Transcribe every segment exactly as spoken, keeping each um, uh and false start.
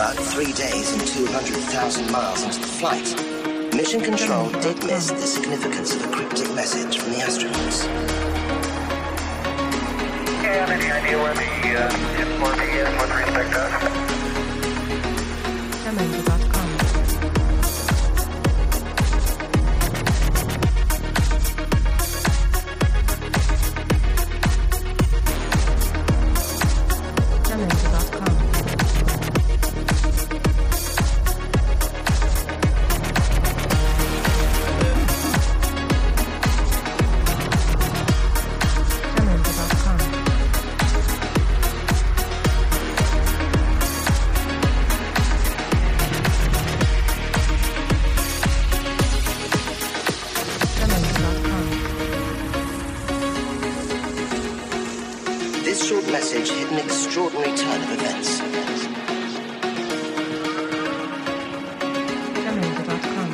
About three days and two hundred thousand miles into the flight, Mission Control did miss the significance of a cryptic message from the astronauts. Yeah, any idea where the uh, informer is with respect to us? Jamendo dot com. This short message hit an extraordinary turn of events. Jamendo dot com.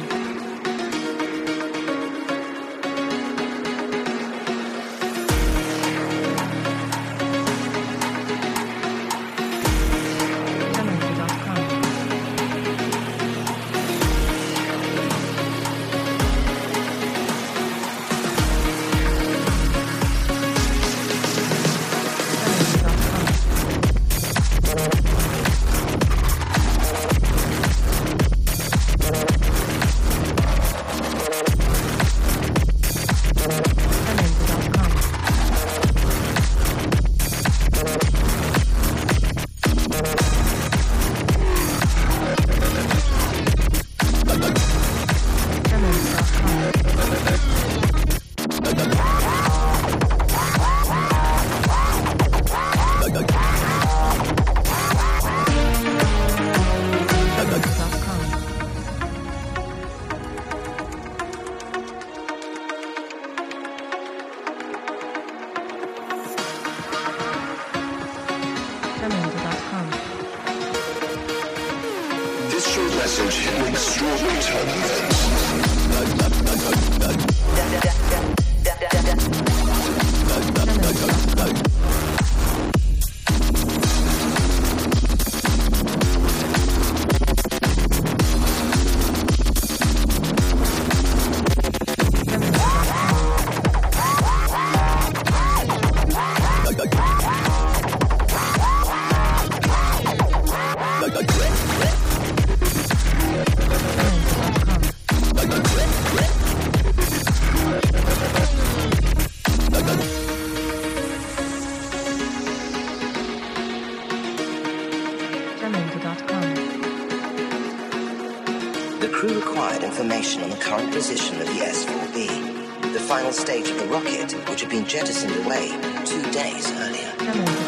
This short message hit an extraordinary turn of events. The crew required information on the current position of the S four B, the final stage of the rocket which had been jettisoned away two days earlier.